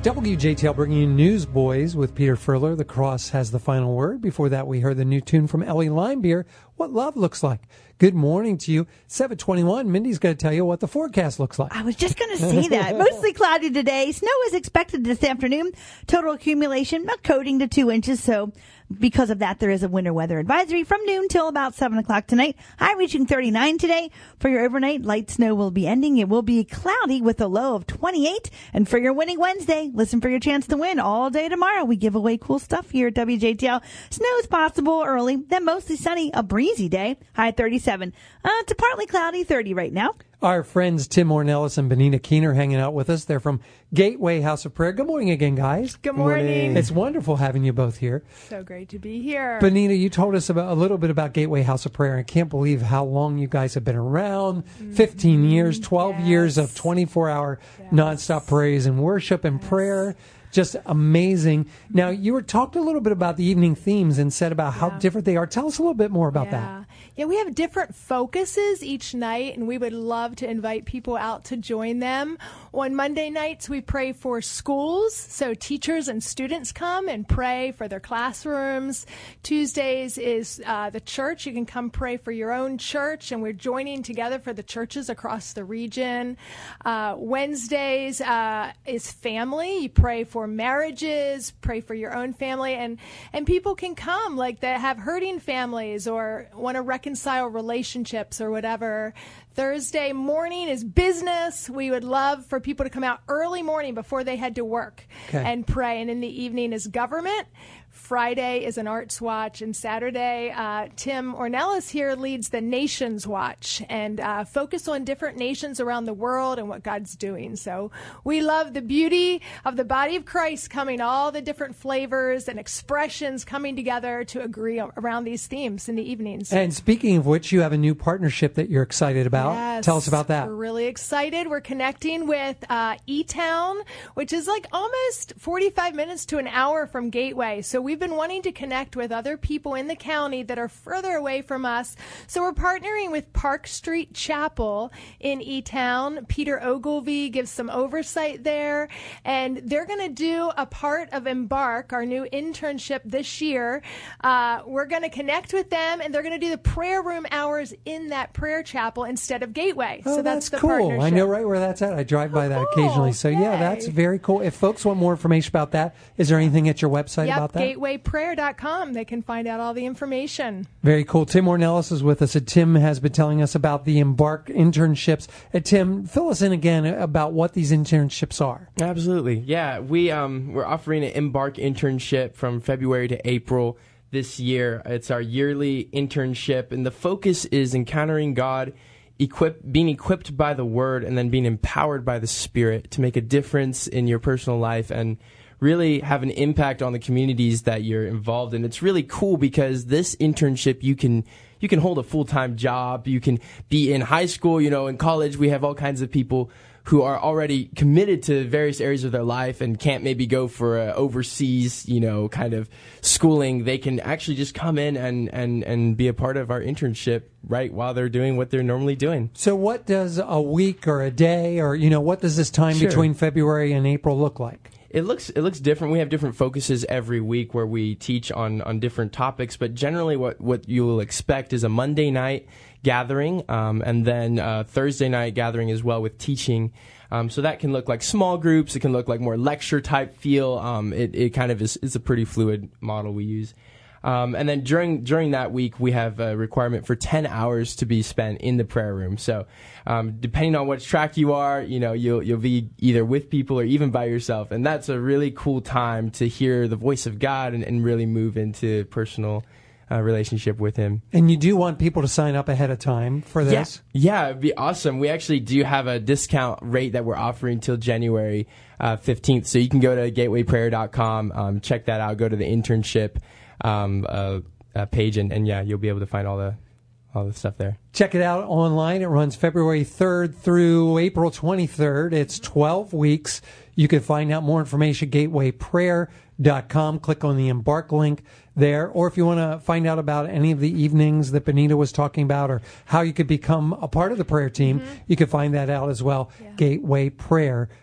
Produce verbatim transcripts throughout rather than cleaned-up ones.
W J T L bringing you Newsboys with Peter Furler. The Cross has the final word. Before that, we heard the new tune from Ellie Limebeer, What Love Looks Like. Good morning to you. seven twenty-one, Mindy's going to tell you what the forecast looks like. I was just going to say that. Mostly cloudy today. Snow is expected this afternoon. Total accumulation, a coating to two inches. So because of that, there is a winter weather advisory from noon till about seven o'clock tonight. High reaching thirty-nine today. For your overnight, light snow will be ending. It will be cloudy with a low of twenty-eight. And for your winning Wednesday, listen for your chance to win all day tomorrow. We give away cool stuff here at W J T L. Snow is possible early, then mostly sunny, a breezy day. High at thirty-seven. Uh, to partly cloudy, thirty right now. Our friends Tim Ornelas and Benita Keener hanging out with us. They're from Gateway House of Prayer. Good morning again, guys. Good morning. It's wonderful having you both here. So great to be here. Benita, you told us about a little bit about Gateway House of Prayer. I can't believe how long you guys have been around. Mm-hmm. fifteen years, twelve yes. years of twenty-four hour yes. nonstop praise and worship and yes. prayer. Just amazing. Now, you were talked a little bit about the evening themes and said about how yeah. different they are. Tell us a little bit more about yeah. that. Yeah, we have different focuses each night, and we would love to invite people out to join them. On Monday nights, we pray for schools, so teachers and students come and pray for their classrooms. Tuesdays is uh, the church. You can come pray for your own church, and we're joining together for the churches across the region. Uh, Wednesdays uh, is family. You pray for marriages, pray for your own family, and, and people can come, like they have hurting families or want to reconcile relationships or whatever. Thursday morning is business. We would love for people to come out early morning before they head to work okay. and pray. And in the evening is government. Friday is an Arts Watch, and Saturday, uh, Tim Ornelas here leads the Nations Watch and uh, focus on different nations around the world and what God's doing. So we love the beauty of the body of Christ coming, all the different flavors and expressions coming together to agree around these themes in the evenings. And speaking of which, you have a new partnership that you're excited about. Yes, tell us about that. We're really excited. We're connecting with uh, E-Town, which is like almost forty-five minutes to an hour from Gateway. So we've been wanting to connect with other people in the county that are further away from us. So we're partnering with Park Street Chapel in E-Town. Peter Ogilvie gives some oversight there, and they're going to do a part of Embark, our new internship this year. Uh, we're going to connect with them, and they're going to do the prayer room hours in that prayer chapel instead of Gateway. Oh, so that's, that's the cool. partnership. I know right where that's at. I drive by oh, that cool. occasionally. So Yay. yeah, that's very cool. If folks want more information about that, is there anything at your website yep, about that? gateway prayer dot com. They can find out all the information. Very cool. Tim Ornelas is with us. And Tim has been telling us about the Embark internships. And Tim, fill us in again about what these internships are. Absolutely. Yeah, we, um, we're offering an Embark internship from February to April this year. It's our yearly internship, and the focus is encountering God, equip, being equipped by the Word, and then being empowered by the Spirit to make a difference in your personal life and really have an impact on the communities that you're involved in. It's really cool because this internship, you can you can hold a full-time job. You can be in high school, you know, in college. We have all kinds of people who are already committed to various areas of their life and can't maybe go for a overseas, you know, kind of schooling. They can actually just come in and, and, and be a part of our internship right while they're doing what they're normally doing. So what does a week or a day or, you know, what does this time Sure. between February and April look like? It looks it looks different. We have different focuses every week where we teach on, on different topics, but generally what, what you will expect is a Monday night gathering, um, and then a Thursday night gathering as well with teaching. Um, so that can look like small groups. It can look like more lecture type feel. Um, it, it kind of is, is a pretty fluid model we use. Um, and then during during that week, we have a requirement for ten hours to be spent in the prayer room. So um, depending on which track you are, you know, you'll you'll be either with people or even by yourself. And that's a really cool time to hear the voice of God and, and really move into personal uh, relationship with Him. And you do want people to sign up ahead of time for this? Yeah, yeah, it'd be awesome. We actually do have a discount rate that we're offering till January uh, fifteenth. So you can go to gateway prayer dot com, um, check that out, go to the internship Um, uh, uh, page, and, and yeah, you'll be able to find all the all the stuff there. Check it out online. It runs February third through April twenty-third. It's twelve weeks. You can find out more information at gateway prayer dot com. Click on the Embark link there. Or if you want to find out about any of the evenings that Benita was talking about or how you could become a part of the prayer team, mm-hmm. you can find that out as well. Yeah. gateway prayer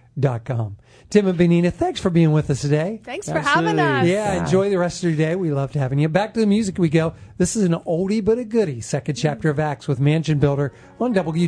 dot com. Tim and Benina, thanks for being with us today. Thanks for Absolutely. having us. Yeah, enjoy the rest of your day. We loved having you. Back to the music we go. This is an oldie but a goodie, second chapter of Acts with Mansion Builder on W